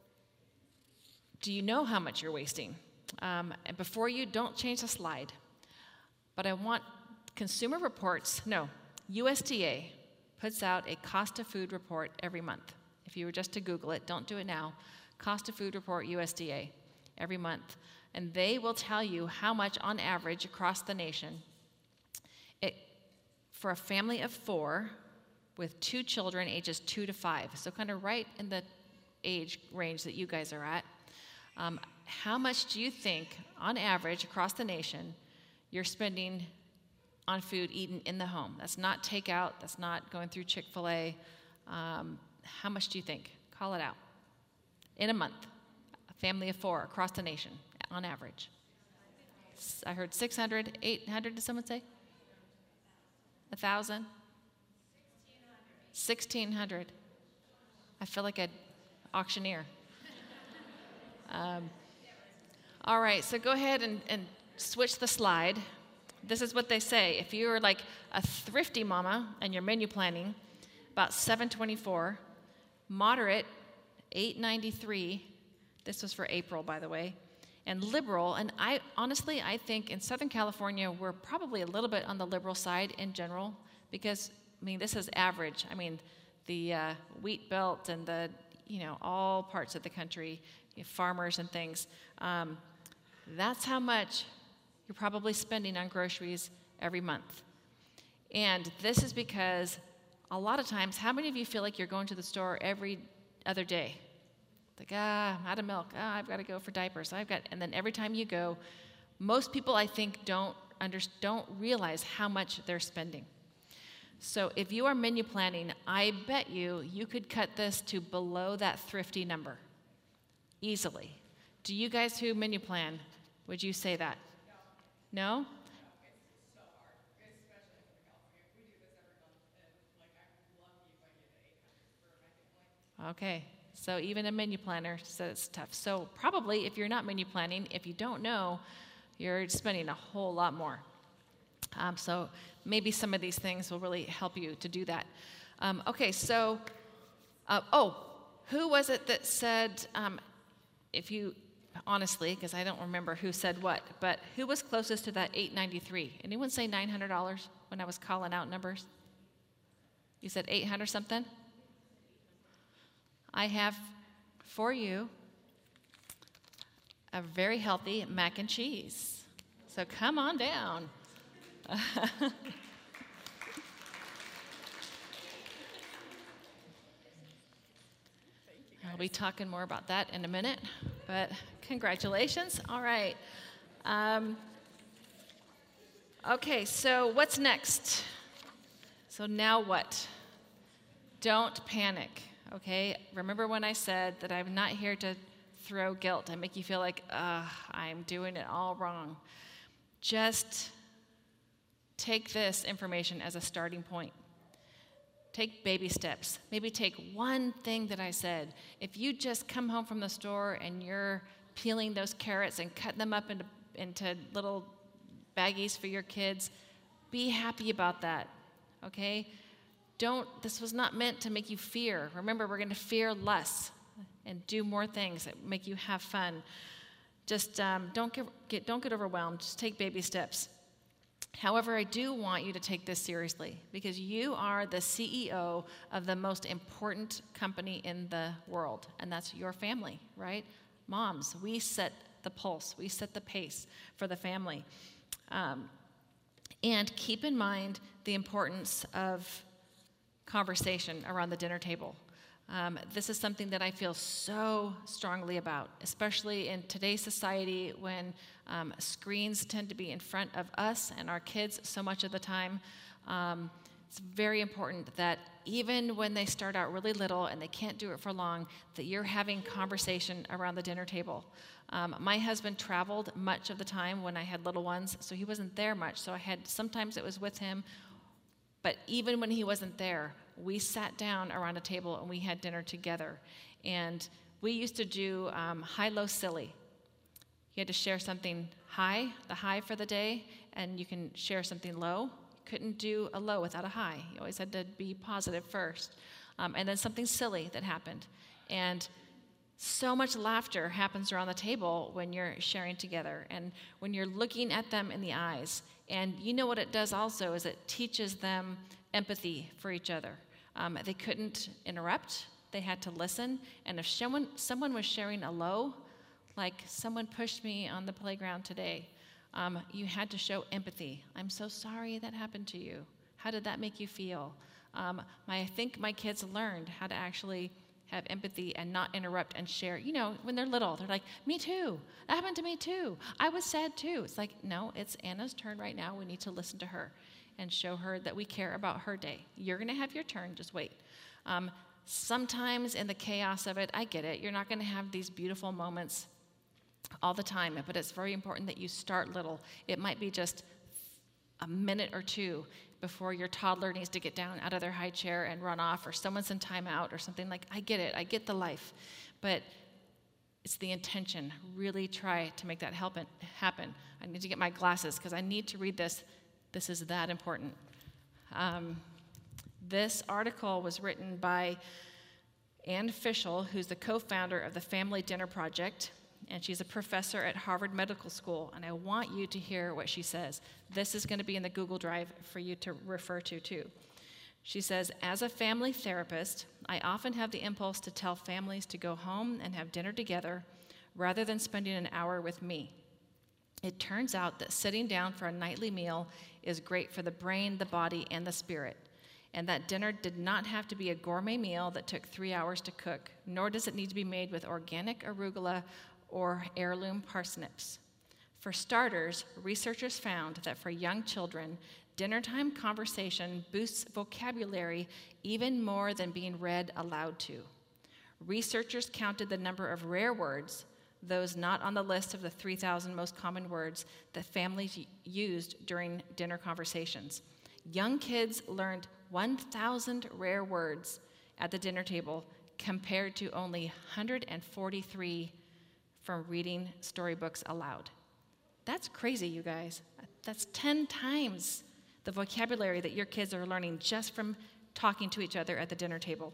do you know how much you're wasting? Um, and before you, don't change the slide. But I want Consumer Reports, no, U S D A puts out a cost of food report every month. If you were just to Google it, don't do it now. Cost of food report, U S D A, every month. and they will tell you how much on average across the nation it, for a family of four with two children ages two to five, so kind of right in the age range that you guys are at, um, how much do you think on average across the nation you're spending on food eaten in the home? That's not takeout, that's not going through Chick-fil-A. Um, how much do you think? Call it out. In a month, a family of four across the nation, on average. I heard six hundred, eight hundred, did someone say? A thousand? sixteen hundred. I feel like an auctioneer. Um, all right, so go ahead and, and switch the slide. This is what they say. If you're like a thrifty mama and you're menu planning, about seven twenty-four. Moderate, eight ninety-three. This was for April, by the way. And liberal, and I honestly, I think in Southern California, we're probably a little bit on the liberal side in general, because, I mean, this is average. I mean, the uh, wheat belt and the, you know, all parts of the country, you know, farmers and things. Um, that's how much you're probably spending on groceries every month. And this is because a lot of times, how many of you feel like you're going to the store every other day? Like, ah, I'm out of milk. Ah, I've got to go for diapers. I've got, and then every time you go, most people, I think, don't under, don't realize how much they're spending. So if you are menu planning, I bet you you could cut this to below that thrifty number easily. Do you guys who menu plan, would you say that? No? No? Okay, so even a menu planner says it's tough. So probably if you're not menu planning, if you don't know, you're spending a whole lot more. Um, so maybe some of these things will really help you to do that. Um, okay, so, uh, oh, who was it that said, um, if you, honestly, because I don't remember who said what, but who was closest to that eight ninety-three? Anyone say nine hundred dollars when I was calling out numbers? You said eight hundred something? I have for you a very healthy mac and cheese. So come on down. I'll be talking more about that in a minute, but congratulations. All right. Um, okay, so what's next? So now what? Don't panic. Okay, remember when I said that I'm not here to throw guilt and make you feel like, uh, I'm doing it all wrong. Just take this information as a starting point. Take baby steps. Maybe take one thing that I said. If you just come home from the store and you're peeling those carrots and cutting them up into, into little baggies for your kids, be happy about that, okay? Don't, this was not meant to make you fear. Remember, we're going to fear less and do more things that make you have fun. Just um, don't get, get don't get overwhelmed. Just take baby steps. However, I do want you to take this seriously, because you are the C E O of the most important company in the world, and that's your family, right? Moms, we set the pulse. We set the pace for the family. Um, and keep in mind the importance of conversation around the dinner table. Um, this is something that I feel so strongly about, especially in today's society when um, screens tend to be in front of us and our kids so much of the time. Um, it's very important that even when they start out really little and they can't do it for long, that you're having conversation around the dinner table. Um, my husband traveled much of the time when I had little ones, so he wasn't there much. So I had, sometimes it was with him. But even when he wasn't there, we sat down around a table and we had dinner together. And we used to do um, high, low, silly. You had to share something high, the high for the day, and you can share something low. You couldn't do a low without a high. You always had to be positive first. Um, and then something silly that happened. And so much laughter happens around the table when you're sharing together and when you're looking at them in the eyes. And you know what it does also is it teaches them empathy for each other. Um, they couldn't interrupt. They had to listen. And if someone, someone was sharing a low, Like, someone pushed me on the playground today. Um, you had to show empathy. I'm so sorry that happened to you. How did that make you feel? Um, my, I think my kids learned how to actually have empathy and not interrupt and share. You know, when they're little, they're like, me too. That happened to me too. I was sad too. It's like, no, it's Anna's turn right now. We need to listen to her and show her that we care about her day. You're going to have your turn. Just wait. Um, sometimes in the chaos of it, I get it. You're not going to have these beautiful moments all the time, but it's very important that you start little. It might be just a minute or two before your toddler needs to get down out of their high chair and run off, or someone's in timeout or something. Like, I get it. I get the life. But it's the intention. Really try to make that happen. I need to get my glasses because I need to read this. This is that important. Um, this article was written by Ann Fishel, who's the co-founder of the Family Dinner Project, and she's a professor at Harvard Medical School, and I want you to hear what she says. This is going to be in the Google Drive for you to refer to, too. She says, as a family therapist, I often have the impulse to tell families to go home and have dinner together rather than spending an hour with me. It turns out that sitting down for a nightly meal is great for the brain, the body, and the spirit, and that dinner did not have to be a gourmet meal that took three hours to cook, nor does it need to be made with organic arugula or heirloom parsnips. For starters, researchers found that for young children, dinnertime conversation boosts vocabulary even more than being read aloud to. Researchers counted the number of rare words, those not on the list of the three thousand most common words that families used during dinner conversations. Young kids learned one thousand rare words at the dinner table compared to only one hundred forty-three from reading storybooks aloud. That's crazy, you guys. That's ten times the vocabulary that your kids are learning just from talking to each other at the dinner table.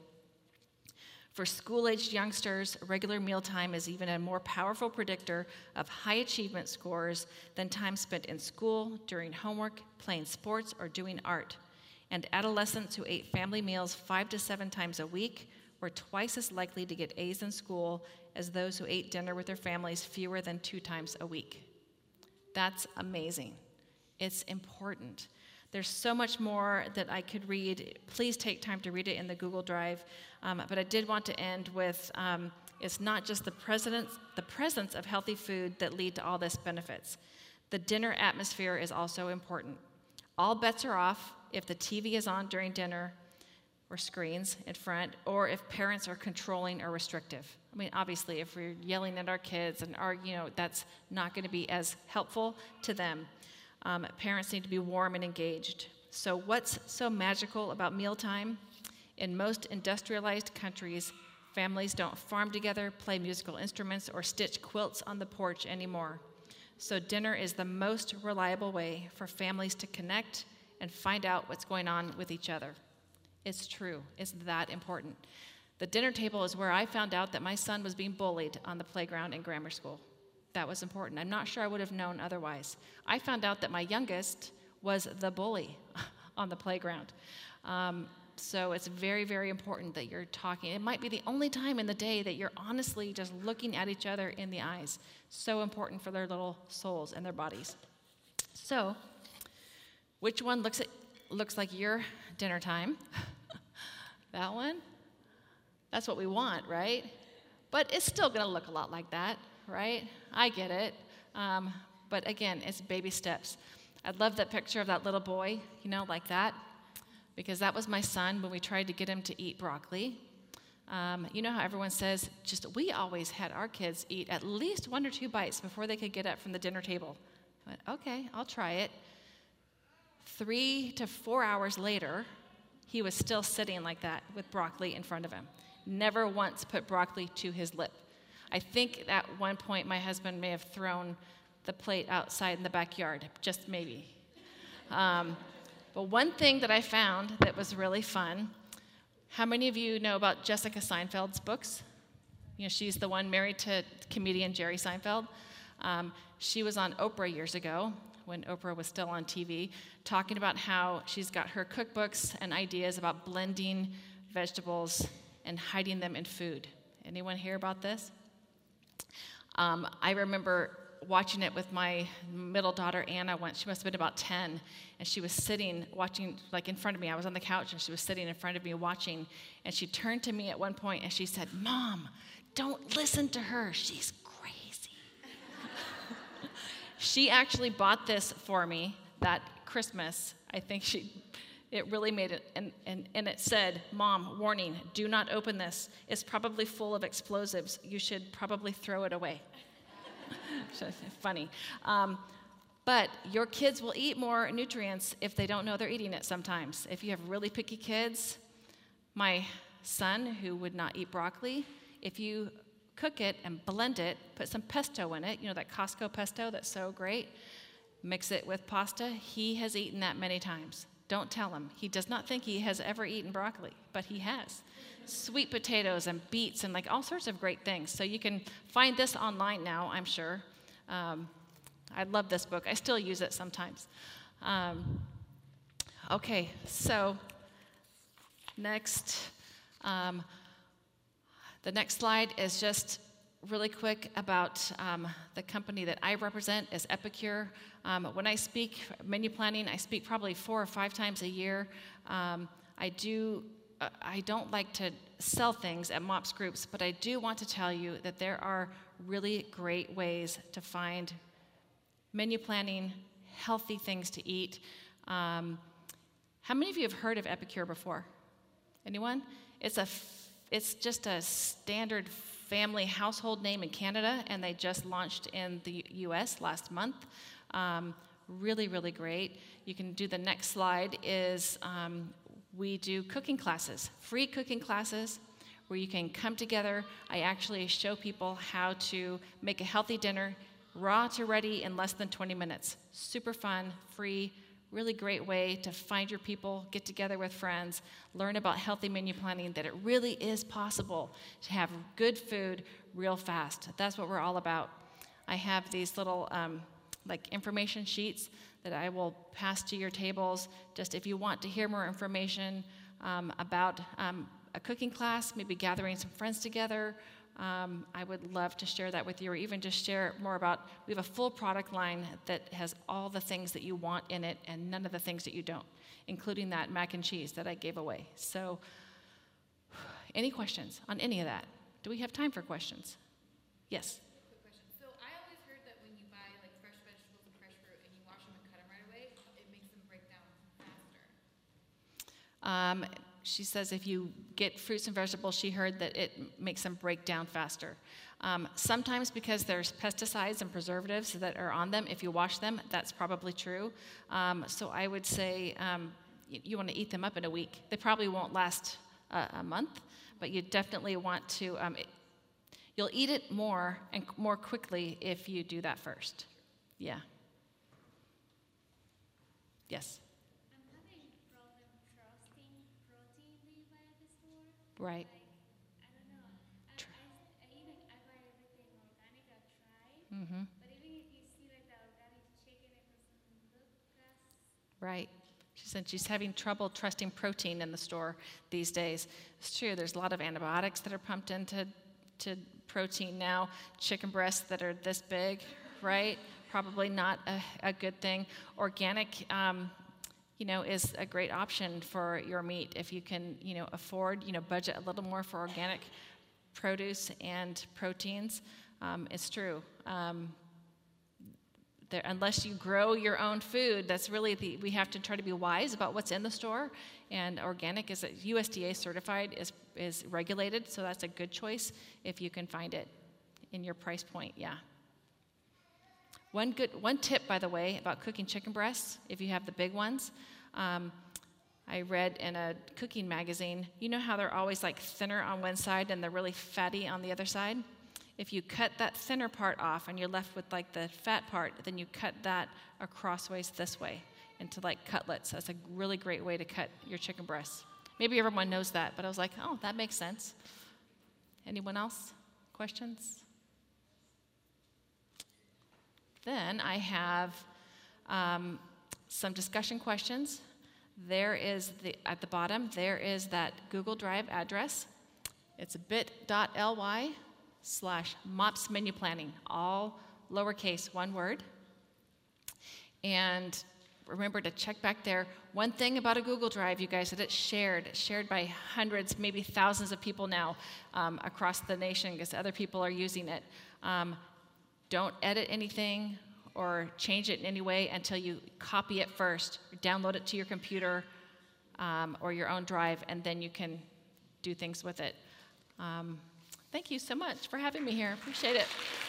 For school-aged youngsters, regular mealtime is even a more powerful predictor of high achievement scores than time spent in school, during homework, playing sports, or doing art. And adolescents who ate family meals five to seven times a week were twice as likely to get A's in school as those who ate dinner with their families fewer than two times a week. That's amazing. It's important. There's so much more that I could read. Please take time to read it in the Google Drive. Um, but I did want to end with, um, it's not just the presence, the presence of healthy food that lead to all this benefits. The dinner atmosphere is also important. All bets are off if the T V is on during dinner or screens in front, or if parents are controlling or restrictive. I mean, obviously, if we're yelling at our kids and our, you know, that's not going to be as helpful to them. Um, parents need to be warm and engaged. So what's so magical about mealtime? In most industrialized countries, families don't farm together, play musical instruments, or stitch quilts on the porch anymore. So dinner is the most reliable way for families to connect and find out what's going on with each other. It's true. It's that important. The dinner table is where I found out that my son was being bullied on the playground in grammar school. That was important. I'm not sure I would have known otherwise. I found out that my youngest was the bully on the playground. Um, so it's very, very important that you're talking. It might be the only time in the day that you're honestly just looking at each other in the eyes. So important for their little souls and their bodies. So, which one looks at, looks like your dinner time? That one? That's what we want, right? But it's still going to look a lot like that, right? I get it. Um, but again, it's baby steps. I love that picture of that little boy, you know, like that, because that was my son when we tried to get him to eat broccoli. Um, you know how everyone says, just we always had our kids eat at least one or two bites before they could get up from the dinner table. I went, okay, I'll try it. Three to four hours later, he was still sitting like that with broccoli in front of him. Never once put broccoli to his lip. I think at one point my husband may have thrown the plate outside in the backyard, just maybe. Um, but one thing that I found that was really fun, how many of you know about Jessica Seinfeld's books? You know, she's the one married to comedian Jerry Seinfeld. Um, she was on Oprah years ago, when Oprah was still on T V, talking about how she's got her cookbooks and ideas about blending vegetables and hiding them in food. Anyone hear about this? Um, I remember watching it with my middle daughter, Anna, once. She must have been about ten, and she was sitting, watching, like in front of me. I was on the couch, and she was sitting in front of me watching, and she turned to me at one point, and she said, "Mom, don't listen to her. She's crazy." She actually bought this for me that Christmas. I think she, it really made it, and, and, and it said, "Mom, warning, do not open this. It's probably full of explosives. You should probably throw it away." Funny. Um, but your kids will eat more nutrients if they don't know they're eating it sometimes. If you have really picky kids, my son, who would not eat broccoli, if you cook it and blend it, put some pesto in it, you know, that Costco pesto that's so great, mix it with pasta, he has eaten that many times. Don't tell him. He does not think he has ever eaten broccoli, but he has. Sweet potatoes and beets and like all sorts of great things. So you can find this online now, I'm sure. Um, I love this book. I still use it sometimes. Um, okay, so next, um, the next slide is just really quick about um, the company that I represent is Epicure. Um, when I speak menu planning, I speak probably four or five times a year. Um, I do. Uh, I don't like to sell things at MOPS groups, but I do want to tell you that there are really great ways to find menu planning, healthy things to eat. Um, how many of you have heard of Epicure before? Anyone? It's a. F- it's just a standard family household name in Canada, and they just launched in the U S last month. Um, really, really great. You can do the next slide is um, we do cooking classes, free cooking classes where you can come together. I actually show people how to make a healthy dinner, raw to ready in less than twenty minutes. Super fun, free, really great way to find your people, get together with friends, learn about healthy menu planning, that it really is possible to have good food real fast. That's what we're all about. I have these little um, like information sheets that I will pass to your tables, just if you want to hear more information um, about um, a cooking class, maybe gathering some friends together. Um, I would love to share that with you, or even just share more about, we have a full product line that has all the things that you want in it and none of the things that you don't, including that mac and cheese that I gave away. So, any questions on any of that? Do we have time for questions? Yes? Quick question. So I always heard that when you buy like fresh vegetables and fresh fruit and you wash them and cut them right away, it makes them break down faster. Um, She says if you get fruits and vegetables, she heard that it makes them break down faster. Um, sometimes because there's pesticides and preservatives that are on them, if you wash them, that's probably true. Um, so I would say um, you, you want to eat them up in a week. They probably won't last a, a month, but you definitely want to, um, it, you'll eat it more and more quickly if you do that first. Yeah. Yes? Right. Like, I don't know. I, I, I even I buy everything organic. I try. Mm-hmm. But even if you see like the organic chicken, it doesn't look as. Right. She said she's having trouble trusting protein in the store these days. It's true. There's a lot of antibiotics that are pumped into to protein now. Chicken breasts that are this big, right? Probably not a, a good thing. Organic. Um, you know, is a great option for your meat if you can, you know, afford, you know, budget a little more for organic produce and proteins. Um, it's true. Um, there, unless you grow your own food, that's really the, we have to try to be wise about what's in the store. And organic is a U S D A certified, is is regulated, so that's a good choice if you can find it in your price point. Yeah. One good one tip, by the way, about cooking chicken breasts, if you have the big ones, um, I read in a cooking magazine, you know how they're always like thinner on one side and they're really fatty on the other side? If you cut that thinner part off and you're left with like the fat part, then you cut that acrossways this way into like cutlets. That's a really great way to cut your chicken breasts. Maybe everyone knows that, but I was like, oh, that makes sense. Anyone else? Questions? Then I have um, some discussion questions. There is, the at the bottom, there is that Google Drive address. It's bit.ly slash MOPS menu planning, all lowercase, one word. And remember to check back there. One thing about a Google Drive, you guys, that it's shared, shared by hundreds, maybe thousands of people now um, across the nation because other people are using it. Um, don't edit anything or change it in any way until you copy it first, download it to your computer um, or your own drive, and then you can do things with it. Um, thank you so much for having me here. Appreciate it.